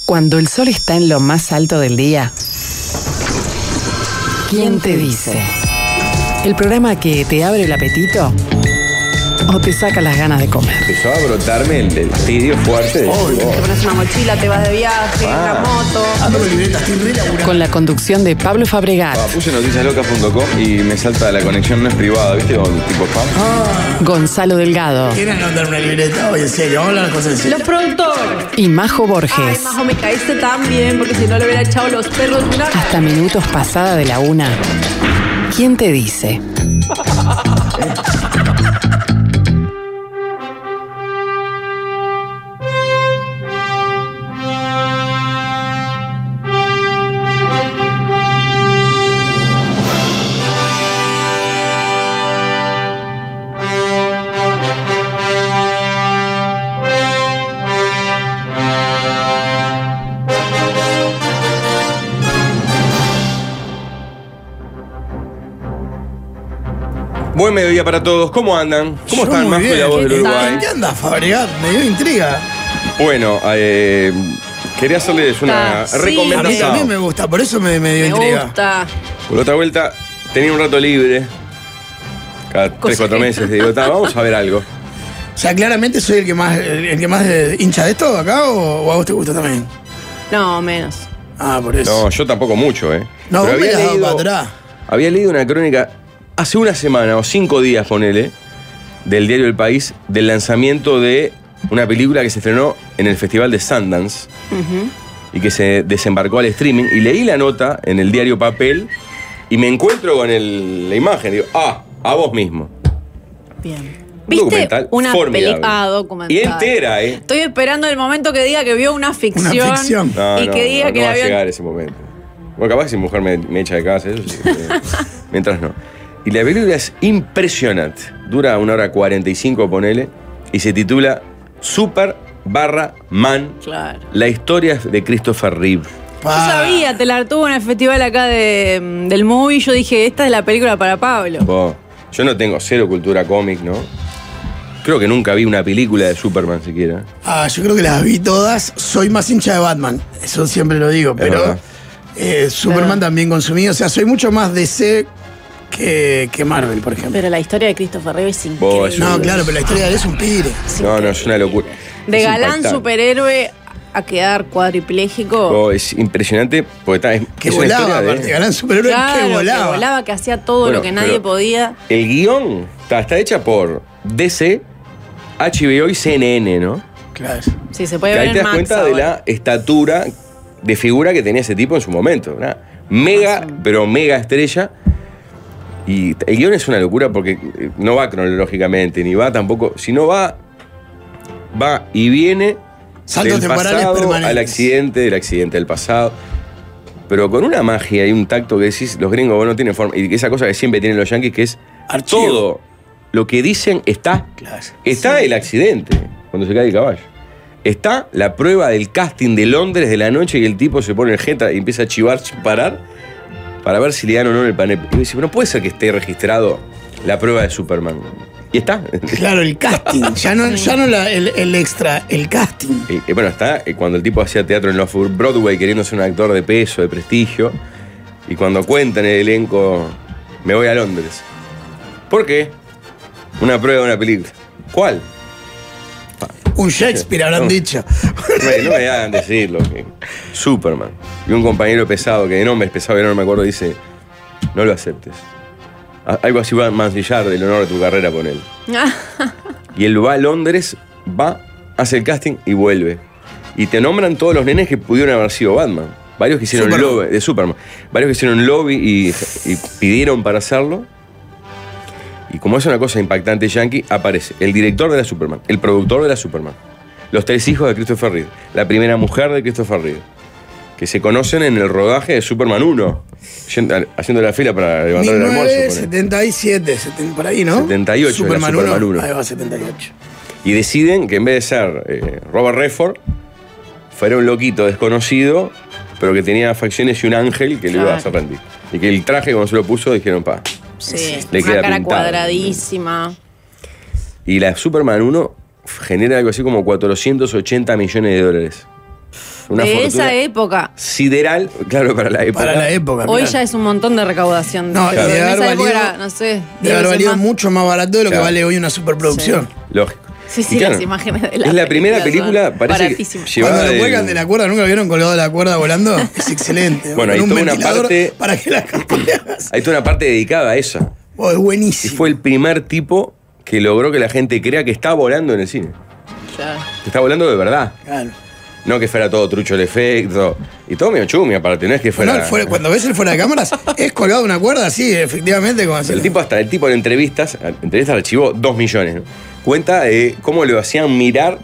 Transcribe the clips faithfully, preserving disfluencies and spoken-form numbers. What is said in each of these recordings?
Cuando el sol está en lo más alto del día, ¿quién te dice? El programa que te abre el apetito o te saca las ganas de comer. Empezó a brotarme el, el tedio fuerte. De oh, te pones una mochila, te vas de viaje, ah. una moto. Ando con libreta, estoy re laburando. Con la conducción de Pablo Fabregat. Ah, puse noticias locas punto com y me salta la conexión no es privada, ¿viste? Con tipo spam. Ah. Gonzalo Delgado. ¿Quieren anotar una libreta? Oye, en serio, vamos a hablar de cosas en serio. Los productores. Y Majo Borges. Ay, Majo, me caíste tan bien porque si no le hubiera echado los perros. Una... Hasta minutos pasada de la una. ¿Quién te dice? Buen mediodía para todos. ¿Cómo andan? ¿Cómo Yo están, Majo y la voz del Uruguay? ¿Qué anda, Fabregat? Me dio intriga. Bueno, eh, quería hacerles una Ah, sí. recomendación. A mí también me gusta, por eso me, me dio Me intriga. gusta. Por otra vuelta, tenía un rato libre. Cada tres, cuatro meses. Digo, "Ta, vamos a ver algo". O sea, claramente soy el que más, el, el que más eh, hincha de esto acá, o, o a vos te gusta también. No, menos. Ah, por eso. No, yo tampoco mucho, ¿eh? No, Pero vos me había la has dado leído- para atrás. Había leído una crónica hace una semana o cinco días, ponele, del diario El País, del lanzamiento de una película que se estrenó en el Festival de Sundance Uh-huh. y que se desembarcó al streaming. Y leí la nota en el diario Papel y me encuentro con el- la imagen. Digo, ah, a vos mismo. Bien. Un ¿Viste documental una formidable. película? Ah, documental. Y entera, ¿eh? Estoy esperando el momento que diga que vio una ficción. Una ficción. No, y no, que diga no, que no la va a vio. llegar ese momento. Bueno, capaz que si mi mujer me, me echa de casa, eso sí. eh, mientras no. Y la película es impresionante. Dura una hora cuarenta y cinco, ponele. Y se titula Super barra Man. Claro. La historia de Christopher Reeve. Yo sabía, te la tuvo en el festival acá de, del movie. Yo dije, esta es la película para Pablo. Bo, yo no tengo cero cultura cómic, ¿no? Creo que nunca vi una película de Superman siquiera. Ah, yo creo que las vi todas. Soy más hincha de Batman. Eso siempre lo digo. Pero verdad. eh, Superman Claro. también consumí. O sea, soy mucho más D C que, que Marvel, por ejemplo. Pero la historia de Christopher Reeve es Vos, increíble. es No, un- claro, pero la historia de él es un pire. No, no, es una locura. De Es galán impactante. superhéroe a quedar cuadripléjico. Bo, es impresionante porque está, es, Que es una volaba, historia de- aparte. Galán superhéroe Claro, que volaba. que volaba, que hacía todo Bueno, lo que nadie pero- podía. El guión está, está hecha por D C, H B O y C N N, ¿no? Claro. Sí, se puede Que ver ahí te en das Max cuenta de ahora. la estatura de figura que tenía ese tipo en su momento, ¿verdad? Mega, Más o menos. pero mega estrella. Y el guión es una locura porque no va cronológicamente, ni va tampoco. Sino va. Va y viene Saltos del temporales pasado permanentes. al accidente, del accidente del pasado. Pero con una magia y un tacto que decís, los gringos vos no tienen forma. Y esa cosa que siempre tienen los yankees, que es Archivo. todo lo que dicen está. Claro. Está el accidente, cuando se cae el caballo. Está la prueba del casting de Londres de la noche y el tipo se pone el jeta y empieza a chivar sin parar para ver si le dan o no en el panel. Y dice, no puede ser que esté registrado la prueba de Superman. Y está. Claro, el casting. Ya no, ya no la- el, el extra, el casting. Y, y bueno, está eh, cuando el tipo hacía teatro en Off Broadway queriendo ser un actor de peso, de prestigio. Y cuando cuenta en el elenco, me voy a Londres. ¿Por qué? Una prueba de una película. ¿Cuál? Un Shakespeare, habrán No. dicho. No me, no me hagan decirlo. que- Superman. Y un compañero pesado, que de nombre es pesado, que no me acuerdo, dice, no lo aceptes. A- Algo así va a mancillar del honor de tu carrera con él. Y él va a Londres, va, hace el casting y vuelve. Y te nombran todos los nenes que pudieron haber sido Batman. Varios que hicieron Superman. lobby, de Superman. Varios que hicieron lobby y, y pidieron para hacerlo. Y como es una cosa impactante yankee, aparece el director de la Superman, el productor de la Superman, los tres hijos de Christopher Reeve, la primera mujer de Christopher Reeve, que se conocen en el rodaje de Superman uno, yendo- haciendo la fila para levantar el mil almuerzo. novecientos ponele. setenta y siete, setenta, por ahí, ¿no? setenta y ocho era Superman uno. Ahí va, setenta y ocho. Y deciden que en vez de ser eh, Robert Redford, fuera un loquito desconocido, pero que tenía facciones y un ángel que le iba a Claro. hacer rendir. Y que el traje, cuando se lo puso, dijeron, pa. Sí, Le una queda cara pintado. cuadradísima. Y la Superman uno genera algo así como cuatrocientos ochenta millones de dólares. Una de fortuna esa época. sideral, claro, para la época. Para la época. Hoy claro. ya es un montón de recaudación. No, pero debe en haber esa época valido- era, no sé, diez Debe haber veces valido más. mucho más barato de lo Claro. que vale hoy una superproducción. Lógico. Sí, sí, Y claro, las imágenes de la es la primera película, son parece que baratísimas. llevaba Cuando lo del- cuelgan de la cuerda, ¿nunca lo vieron colgado de la cuerda volando? Es excelente. Bueno, Con hay un toda una ventilador parte- para que la capeas. Hay toda una parte dedicada a eso. Oh, es Y buenísimo. fue el primer tipo que logró que la gente crea que está volando en el cine. Claro. Que está volando de verdad. Claro. No que fuera todo trucho el efecto. Y todo medio chumi, aparte, no es que fuera. Bueno, el fuera- cuando ves el fuera de cámaras, es colgado de una cuerda, sí, efectivamente. Como así. El tipo hasta el tipo en entrevistas, en entrevistas archivó dos millones, ¿no? Cuenta eh, cómo lo hacían mirar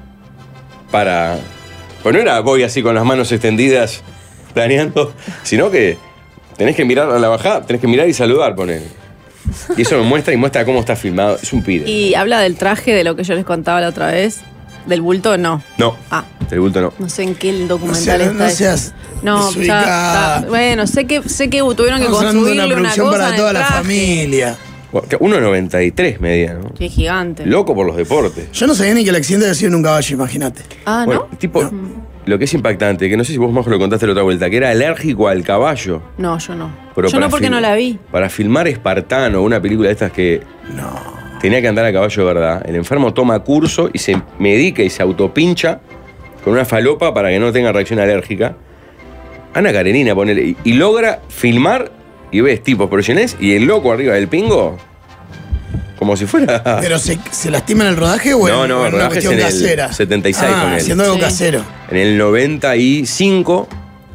para. Pues no era voy así con las manos extendidas planeando, sino que tenés que mirar a la bajada, tenés que mirar y saludar, poner. Y eso me muestra y muestra cómo está filmado. Es un pide. Y habla del traje de lo que yo les contaba la otra vez. Del bulto, no. No, Ah, el bulto no. no sé en qué No, documental sea- está. no eso. seas No, ya desubicada. está. Bueno, sé que, sé que tuvieron que Estamos hablando de construirle una una, producción cosa para en toda el la traje. familia. uno noventa y tres medía, ¿no? Qué gigante. Loco por los deportes. Yo no sabía ni que el accidente había sido en un caballo, imagínate. Ah, Bueno, ¿no? tipo, lo que es impactante, que no sé si vos más lo contaste la otra vuelta, que era alérgico al caballo. No, yo no. Pero yo para no porque fil- no la vi. Para filmar Espartano, una película de estas que tenía que andar a caballo de verdad, el enfermo toma curso y se medica y se autopincha con una falopa para que no tenga reacción alérgica. Ana Karenina, ponele, y, y logra filmar y ves tipos profesionales y el loco arriba del pingo, como si fuera... ¿Pero se, se lastima en el rodaje o en, No, no, o en el una rodaje es cuestión en el casera? setenta y seis ah, con él. haciendo algo Sí. casero. En el noventa y cinco,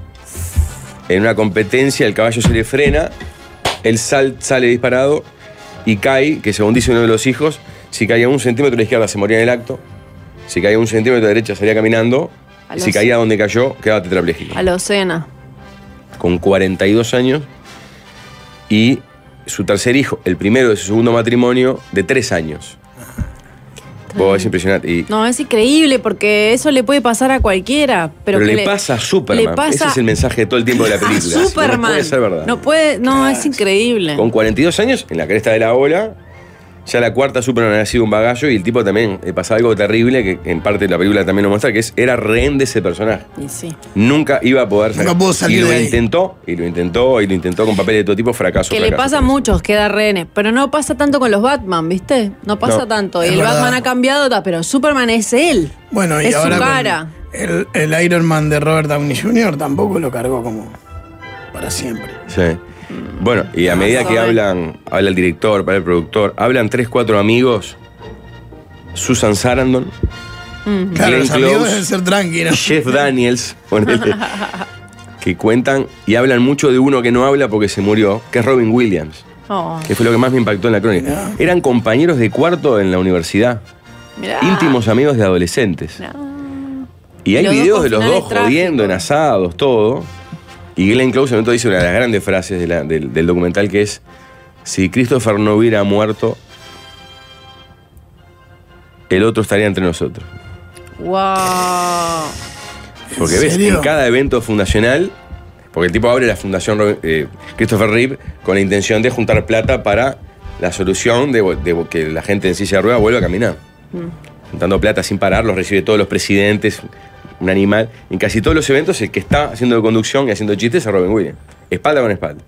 en una competencia, el caballo se le frena, él sal- sale disparado y cae, que según dice uno de los hijos, si caía un centímetro a la izquierda se moría en el acto, si caía un centímetro a la derecha salía caminando, A y los- si caía donde cayó, quedaba tetrapléjico. A la Ocena. Con cuarenta y dos años, y su tercer hijo, el primero de su segundo matrimonio, de tres años. Vos, es impresionante. Y, No, es increíble porque eso le puede pasar a cualquiera. Pero, pero que le, pasa a Superman. le pasa Ese es el mensaje de todo el tiempo de la a película. Así que Superman. No puede ser verdad. No puede, no, es increíble. Con cuarenta y dos años, en la cresta de la ola, ya la cuarta Superman había sido un bagallo y el tipo también le pasaba algo terrible que en parte de la película también lo muestra, que es era rehén de ese personaje. Y sí. Nunca iba a poder Nunca pudo salir y lo de ahí. intentó, y lo intentó, y lo intentó con papeles de todo tipo, fracaso. Que le fracaso, pasa a fracaso. muchos, queda rehenes. Pero no pasa tanto con los Batman, ¿viste? No pasa No, tanto. Y es el verdad. Batman ha cambiado, ta, pero Superman es él. Bueno, y es ahora su con cara. El, el Iron Man de Robert Downey junior tampoco lo cargó como para siempre. Sí. Bueno, y a medida que sabe. hablan, habla el director, habla el productor, hablan tres, cuatro amigos, Susan Sarandon, Claro, Glenn los amigos Close, deben ser tranquilos. Jeff Daniels, ponele, que cuentan y hablan mucho de uno que no habla porque se murió, que es Robin Williams, Oh, que fue lo que más me impactó en la crónica. Mirá. Eran compañeros de cuarto en la universidad, mirá. íntimos amigos de adolescentes. Mirá. Y hay Los dos videos con de los finales dos jodiendo en trágicos. asados, todo. Y Glenn Close en un momento dice una de las grandes frases de la- del, del documental que es: si Christopher no hubiera muerto, el otro estaría entre nosotros. Wow. Porque ¿En ves, serio? en cada evento fundacional, porque el tipo abre la fundación Robin- eh, Christopher Reeve con la intención de juntar plata para la solución de, de que la gente en silla de ruedas vuelva a caminar. Juntando plata sin parar, los recibe todos los presidentes, un animal. En casi todos los eventos, el que está haciendo de conducción y haciendo chistes es Robin Williams. Espalda con espalda.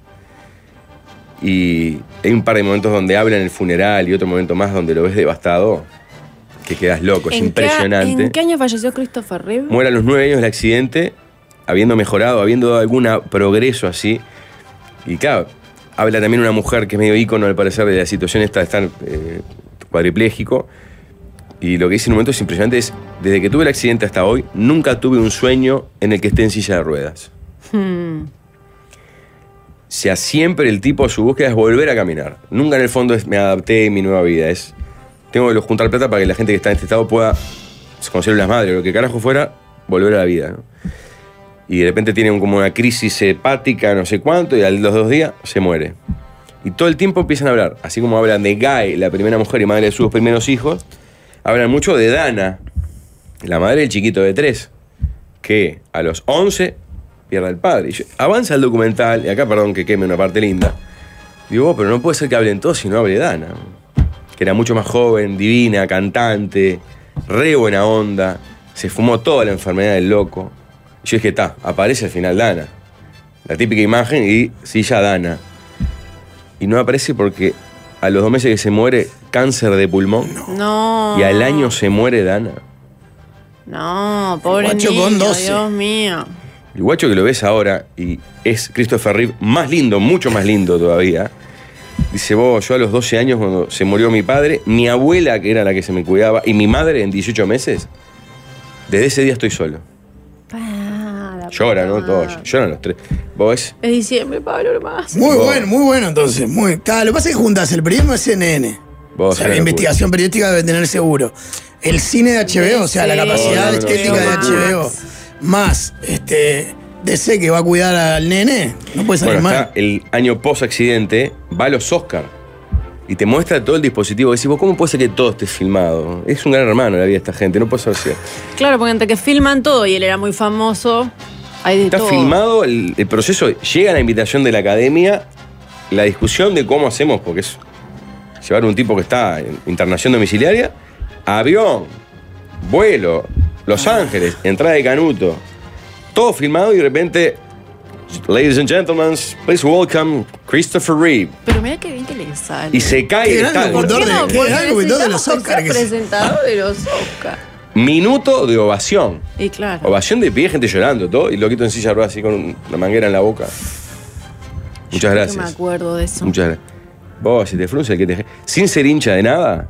Y hay un par de momentos donde habla en el funeral y otro momento más donde lo ves devastado, que quedas loco, es ¿En qué- impresionante. ¿En qué año falleció Christopher Reeve? Muere a los nueve años del accidente, habiendo mejorado, habiendo dado algún progreso así. Y claro, habla también una mujer que es medio ícono, al parecer, de la situación esta de estar eh, cuadripléjico. Y lo que dice en un momento es impresionante, es, desde que tuve el accidente hasta hoy, nunca tuve un sueño en el que esté en silla de ruedas. Hmm. O sea, siempre el tipo, su búsqueda es volver a caminar. Nunca en el fondo es, me adapté a mi nueva vida. Es, tengo que juntar plata para que la gente que está en este estado pueda, con células madre, lo que carajo fuera, volver a la vida, ¿no? Y de repente tiene un- como una crisis hepática, no sé cuánto, y a los dos días se muere. Y todo el tiempo empiezan a hablar, así como hablan de Guy, la primera mujer y madre de sus primeros hijos, hablan mucho de Dana, la madre del chiquito de tres, que a los once pierde al padre. Y yo- avanza el documental, y acá perdón que queme una parte linda, digo, oh, pero no puede ser que hablen todos si no hable Dana, que era mucho más joven, divina, cantante, re buena onda, se fumó toda la enfermedad del loco. Y yo dije, está, aparece al final Dana. La típica imagen y silla Dana. Y no aparece porque a los dos meses que se muere, cáncer de pulmón. No. Y al año se muere Dana. No, pobre Guacho niño, con doce. Dios mío. El guacho que lo ves ahora y es Christopher Reeve más lindo, mucho más lindo todavía. Dice, vos, yo a los doce años cuando se murió mi padre, mi abuela que era la que se me cuidaba y mi madre en dieciocho meses, desde ese día estoy solo. Ah, la Lloran, ¿no? puta Todos, madre. lloran los tres. ¿Vos ves? Es diciembre, Pablo, nomás. Muy Vos. bueno, muy bueno entonces. Muy, claro, lo que pasa es que juntas el periodismo de C N N. Vos, O sea, una la locura. investigación periodística debe tener seguro. El cine de H B O, o sea, la Sí, capacidad no, no, no, estética de no, H B O, más este, D C que va a cuidar al nene, no puede salir Bueno, mal. está el año post-accidente, va a los Oscar y te muestra todo el dispositivo. Decís, vos, ¿cómo puede ser que todo esté filmado? Es un gran hermano la vida de esta gente, no puede ser cierto. Claro, porque entre que filman todo y él era muy famoso, hay de Está todo. filmado el, el proceso, llega la invitación de la academia, la discusión de cómo hacemos, porque es llevar un tipo que está en internación domiciliaria, avión, vuelo, Los Ángeles, entrada de Canuto, todo filmado y de repente, ladies and gentlemen, please welcome Christopher Reeve. Pero mira qué bien que le sale. Y se cae Qué el gran estadio. ¿Por locutor qué no? de- qué Porque gran locutor de los necesitamos Oscar ser que es. presentador de los Oscar. Minuto de ovación. Y claro. Ovación de pie, gente llorando, todo, y loquito en silla de ruedas así con una manguera en la boca. Muchas Yo me gracias. acuerdo de eso. Muchas gracias. Vos, si te frunce el que te... Sin ser hincha de nada,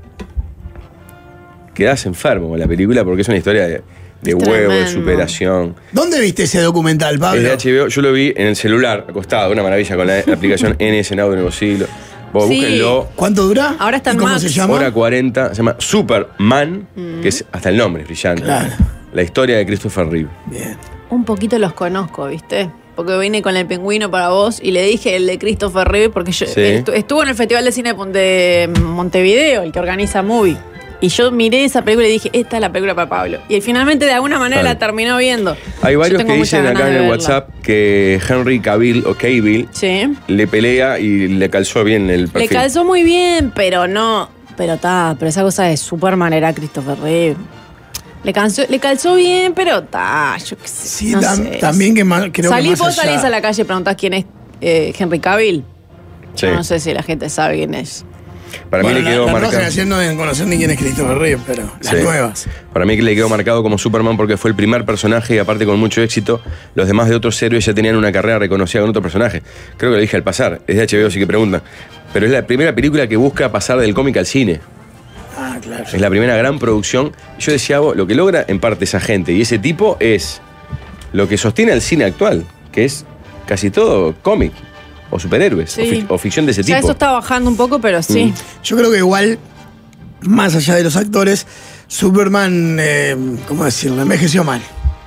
quedás enfermo con la película porque es una historia de, de Es huevo, de tremendo. superación. ¿Dónde viste ese documental, Es Pablo? de H B O, yo lo vi en el celular, acostado, una maravilla, con la, la aplicación N S Now de Nuevo Siglo. Vos Sí. búsquenlo, ¿Cuánto dura? Ahora está ¿Y en cómo Max. se llama? hora cuarenta, se llama Superman, Mm. que es hasta el nombre, es brillante. Claro. La historia de Christopher Reeve. Bien. Un poquito los conozco, ¿viste? Porque vine con el pingüino para vos y le dije el de Christopher Reeve porque yo Sí. estu- estuvo en el Festival de Cine de Montevideo, el que organiza Movie. Y yo miré esa película y dije, esta es la película para Pablo. Y finalmente de alguna manera Claro. la terminó viendo. Hay Yo varios tengo que muchas dicen ganas acá en de el verla. WhatsApp que Henry Cavill o Cavill Sí. le pelea y le calzó bien el Le perfil. calzó muy bien, pero no. Pero está, pero esa cosa de Superman era Christopher Reeve. Le, calzó, le calzó bien, pero está, yo qué sé. Sí, no tam- sé. también que más, creo Salís, que más vos allá- salís a la calle y preguntás quién es eh, Henry Cavill. Sí. Yo no sé si la gente sabe quién es. Para Bueno, mí le la- quedó la nueva marcado. generación no deben conocer ni quién es Christopher Reeve, pero las Sí. nuevas. Para mí que le quedó marcado como Superman porque fue el primer personaje y aparte con mucho éxito, los demás de otros héroes ya tenían una carrera reconocida con otro personaje. Creo que lo dije al pasar, es de H B O, sí que preguntan. Pero es la primera película que busca pasar del cómic al cine. Ah, claro. Es la primera gran producción. Yo decía, vos, lo que logra en parte esa gente y ese tipo es lo que sostiene al cine actual, que es casi todo cómic o superhéroes Sí. o, fic- o ficción de ese Ya tipo. eso está bajando un poco, pero sí. Mm. Yo creo que igual, más allá de los actores, Superman, eh, ¿cómo decirlo? Envejeció mal.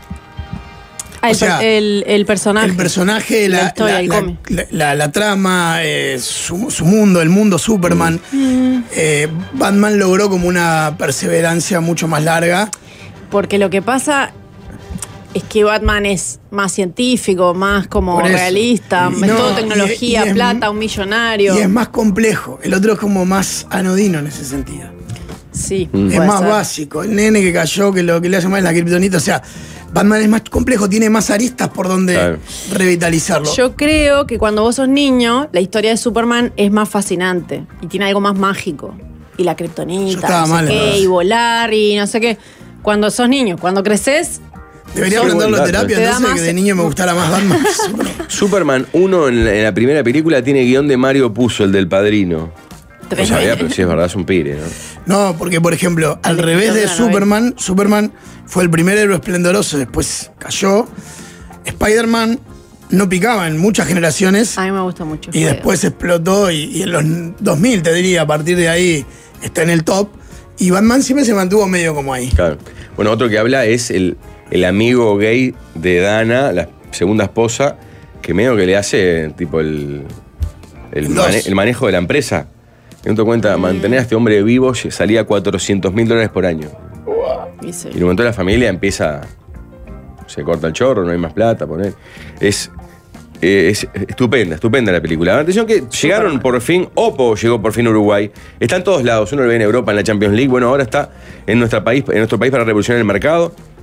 Ah, el, O sea, per- el- el personaje. El personaje, la, La historia la- del la- cómic. la- la- la trama, eh, su, su mundo, el mundo Superman. Mm. Eh, Batman logró como una perseverancia mucho más larga. Porque lo que pasa es que Batman es más científico, más como Por eso. realista, Y es no, todo y- tecnología, y es- plata, un millonario. Y es más complejo. El otro es como más anodino en ese sentido. Sí, Mm. Es puede más ser. básico. El nene que cayó, que lo que le hace mal es la kriptonita. O sea, Batman es más complejo, tiene más aristas por donde Claro. revitalizarlo. Yo creo que cuando vos sos niño, la historia de Superman es más fascinante y tiene algo más mágico. Y la Yo kriptonita, estaba no sé mal, qué, entonces. y volar y no sé qué. Cuando sos niño, cuando creces, Debería Qué aprenderlo buen en dato, terapia, Te da entonces, más- que de niño me gustara más Batman que Superman. Superman uno en la, en la primera película tiene guión de Mario Puzo, el del Padrino. No sabía, pero sí es verdad, es un pire, ¿no? No, porque por ejemplo, al El revés escritor de de la novela. Superman, Superman fue el primer héroe esplendoroso, después cayó. Spider-Man no picaba en muchas generaciones a mí me gusta mucho. y después explotó y, y en los dos mil, te diría, a partir de ahí está en el top. Y Batman siempre se mantuvo medio como ahí. Claro. Bueno, otro que habla es el, el amigo gay de Dana, la segunda esposa, que medio que le hace tipo el, el, El dos. mane- el manejo de la empresa. En tu cuenta, mantener a este hombre vivo salía cuatrocientos mil dólares por año. Y sí. Y en un momento la familia empieza, se corta el chorro, no hay más plata, poner. Es, eh, es estupenda, estupenda la película. Atención que llegaron por fin, Oppo llegó por fin a Uruguay. Está en todos lados, uno lo ve en Europa, en la Champions League, bueno, ahora está en, nuestra país, en nuestro país para revolucionar el mercado.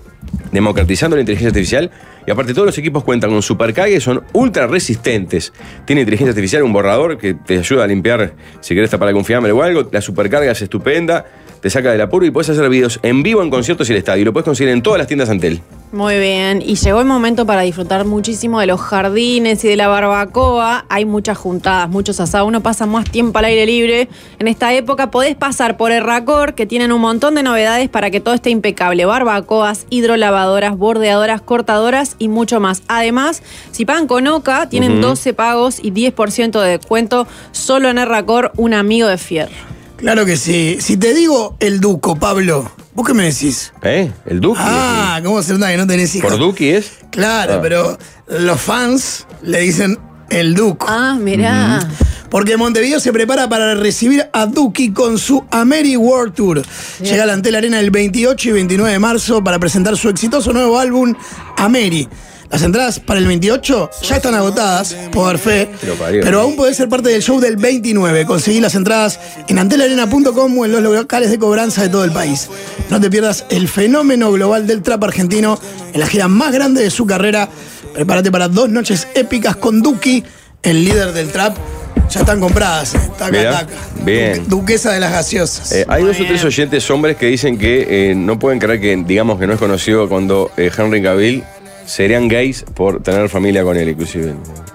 democratizando la inteligencia artificial. Y aparte todos los equipos cuentan con supercarga y son ultra resistentes. Tiene inteligencia artificial, un borrador que te ayuda a limpiar si querés tapar algún fiambre o algo. La supercarga es estupenda, te saca del apuro y puedes hacer videos en vivo en conciertos y el estadio. Lo puedes conseguir en todas las tiendas Antel. Muy bien, y llegó el momento para disfrutar muchísimo de los jardines y de la barbacoa. Hay muchas juntadas, muchos asados, uno pasa más tiempo al aire libre. En esta época podés pasar por Erracor, que tienen un montón de novedades para que todo esté impecable. Barbacoas, hidrolavadoras, bordeadoras, cortadoras y mucho más. Además, si pagan con Oca, tienen uh-huh. doce pagos y diez por ciento de descuento solo en Erracor, un amigo de Fierro. Claro que sí. Si te digo el Duco, Pablo, ¿vos qué me decís? ¿Eh? ¿El Duki? Ah, ¿cómo se nota que no tenés hijos? ¿Por Duki es? Claro, ah. pero los fans le dicen el Duco. Ah, mirá. Uh-huh. Porque Montevideo se prepara para recibir a Duki con su Ameri World Tour. Sí. Llega a la Antel Arena el veintiocho y veintinueve de marzo para presentar su exitoso nuevo álbum, Ameri. Las entradas para el veintiocho ya están agotadas, por dar fe, pero aún podés ser parte del show del veintinueve. Conseguí las entradas en antelarena punto com o en los locales de cobranza de todo el país. No te pierdas el fenómeno global del trap argentino en la gira más grande de su carrera. Prepárate para dos noches épicas con Duki, el líder del trap. Ya están compradas, eh. taca, Mirá, taca. Bien. Duquesa de las gaseosas. Eh, hay dos o tres oyentes hombres que dicen que eh, no pueden creer que, digamos, que no es conocido cuando eh, Henry Cavill serían gays por tener familia con él, inclusive.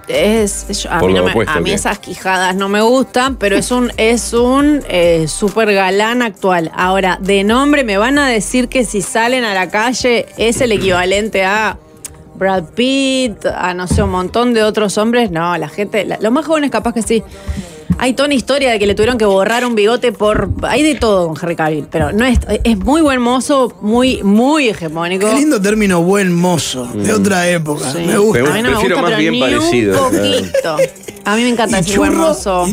Es, es a, mí, no me, opuesto, a mí esas quijadas no me gustan, pero es un es un eh, súper galán actual. Ahora, de nombre me van a decir que si salen a la calle es el equivalente a Brad Pitt, a no sé, un montón de otros hombres. No, la gente, la, los más jóvenes capaz que sí. Hay toda una historia de que le tuvieron que borrar un bigote por... Hay de todo con Henry Cavill, pero no es, es muy buen mozo, muy, muy hegemónico. Qué lindo término, buen mozo, de mm. otra época. Sí. Me gusta. A mí no me Prefiero gusta, más bien ni parecido. un poquito. A mí me encanta ese buen mozo.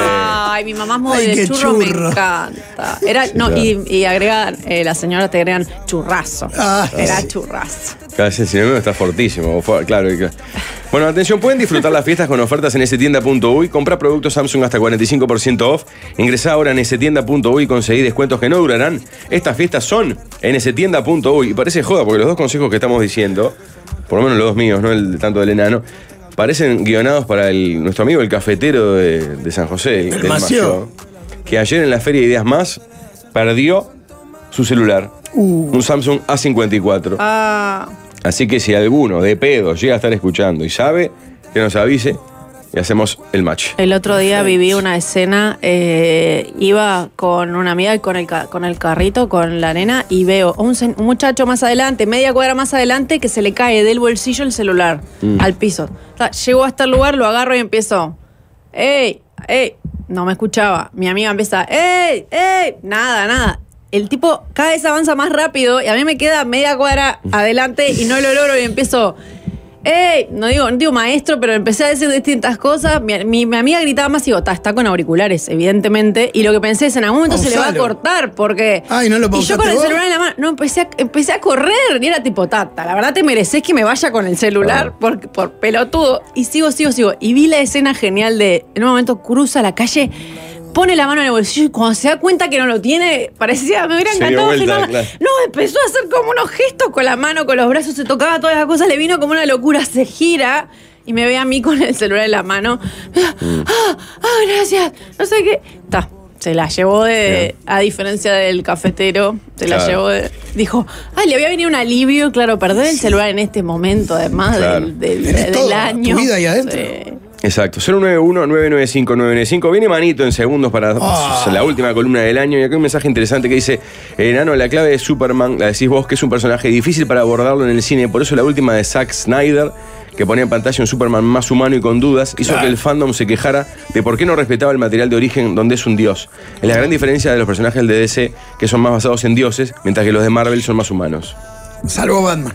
Ay, mi mamá es muy del churro, churro, me encanta. Era, sí, no, claro. y, y agregan, eh, las señoras te agregan churrazo. Ah, Era sí. churrazo. Claro, ese sinónimo está fortísimo. Claro, claro. Bueno, atención, pueden disfrutar las fiestas con ofertas en esetienda punto uy. Compra productos Samsung hasta cuarenta y cinco por ciento off. Ingresá ahora en esetienda punto uy y conseguí descuentos que no durarán. Estas fiestas son en esetienda punto uy. Y parece joda, porque los dos consejos que estamos diciendo, por lo menos los dos míos, no el tanto del enano, parecen guionados para el, nuestro amigo el cafetero de, de San José, el, el del Mació, que ayer en la Feria de Ideas Más perdió su celular. Uh. Un Samsung A cincuenta y cuatro. Ah... Así que si alguno de pedo llega a estar escuchando y sabe, que nos avise y hacemos el match. El otro día viví una escena, eh, iba con una amiga y con el, con el carrito, con la nena, y veo un, un muchacho más adelante, media cuadra más adelante, que se le cae del bolsillo el celular mm. al piso. O sea, llego hasta el lugar, lo agarro y empiezo, ¡ey! ¡Ey! No me escuchaba. Mi amiga empieza, ¡ey! ¡Ey! Nada, nada. El tipo cada vez avanza más rápido y a mí me queda media cuadra adelante y no lo logro y empiezo, ¡ey! No digo, no digo maestro, pero empecé a decir distintas cosas. Mi, mi, mi amiga gritaba más y digo, está, está con auriculares, evidentemente. Y lo que pensé es, en algún momento Pausalo. se le va a cortar porque... Ay, no lo y yo con el vos? celular en la mano, no, empecé a, empecé a correr y era tipo, tata, la verdad te mereces que me vaya con el celular ah. por, por pelotudo. Y sigo, sigo, sigo. Y vi la escena genial de, en un momento cruza la calle, pone la mano en el bolsillo y cuando se da cuenta que no lo tiene, parecía, me hubiera encantado. Vuelta, no, claro. no, empezó a hacer como unos gestos con la mano, con los brazos, se tocaba todas las cosas, le vino como una locura, se gira y me ve a mí con el celular en la mano. Mm. Ah, ah, gracias, no sé qué. Ta, se la llevó de, yeah. a diferencia del cafetero, se claro. la llevó de, dijo, ay, le había venido un alivio, claro, perder el celular en este momento, además claro. del, del, del, del año. Tu vida ahí adentro. Sí. Exacto, cero nueve uno, nueve nueve cinco, nueve nueve cinco. Viene Manito en segundos para oh. la última columna del año. Y acá hay un mensaje interesante que dice, enano, la clave de Superman, la decís vos, que es un personaje difícil para abordarlo en el cine. Por eso la última de Zack Snyder, que ponía en pantalla un Superman más humano y con dudas, hizo claro. que el fandom se quejara de por qué no respetaba el material de origen donde es un dios. Es la gran diferencia de los personajes del D C, que son más basados en dioses, mientras que los de Marvel son más humanos. Salvo Batman.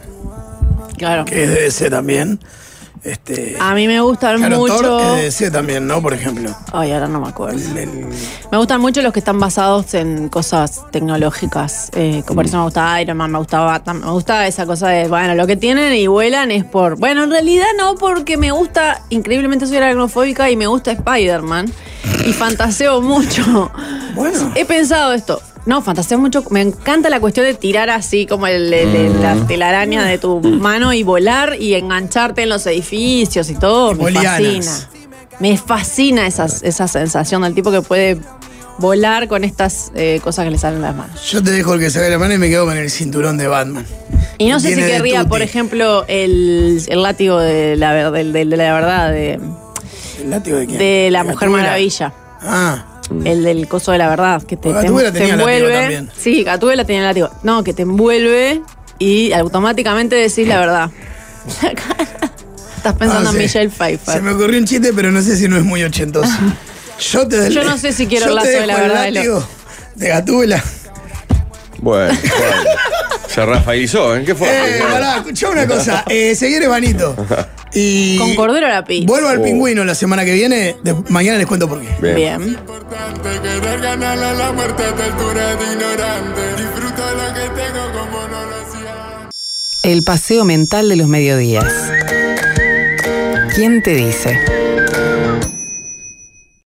Claro. Que es de D C también. Este, a mí me gustan claro, mucho. Thor es de D C también, ¿no? Por ejemplo. Ay, ahora no me acuerdo. El, el... Me gustan mucho los que están basados en cosas tecnológicas. Eh, como por eso me gustaba Iron Man, me gustaba Batman. Me gusta esa cosa de, bueno, lo que tienen y vuelan es por. Bueno, en realidad no, porque me gusta, increíblemente soy aracnofóbica y me gusta Spider-Man. Y fantaseo mucho. Bueno. He pensado esto. No, fantaseo mucho. Me encanta la cuestión de tirar así como el, el- el- la telaraña de tu mano y volar y engancharte en los edificios y todo. Tipo Me lianas. fascina. Me fascina esa, esa sensación del tipo que puede volar con estas eh, cosas que le salen de las manos. Yo te dejo el que saque la mano y me quedo con el cinturón de Batman. Y no sé si Tiene de querría, tutti. por ejemplo, el, el látigo de la, ver- del- del- de la verdad, de, ¿El látigo de quién? de la ¿De Mujer Gatúbela? Maravilla. Ah, El del coso de la verdad, que te, te, Gatúbela te tenía látigo envuelve. también. Sí, Gatúbela tenía látigo. No, que te envuelve y automáticamente decís la verdad. Estás pensando no en sé. Michelle Se Pfeiffer. me ocurrió un chiste, pero no sé si no es muy ochentoso. Yo, te Yo no sé si quiero el yo lazo te de la dejo el verdad de lo- látigo de Gatúbela. Bueno, bueno. Se rafaelizó, ¿eh? ¿Qué fue? Eh, pará, escuchá una cosa. Eh, seguí Vanito. Y Con cordero a la pizza. vuelvo al Oh. pingüino la semana que viene. De- mañana les cuento por qué. Bien. Bien. Importante querer ganarle a la muerte a esta altura de ignorante. Disfruto lo que tengo como no lo hacía. El paseo mental de los mediodías. ¿Quién te dice?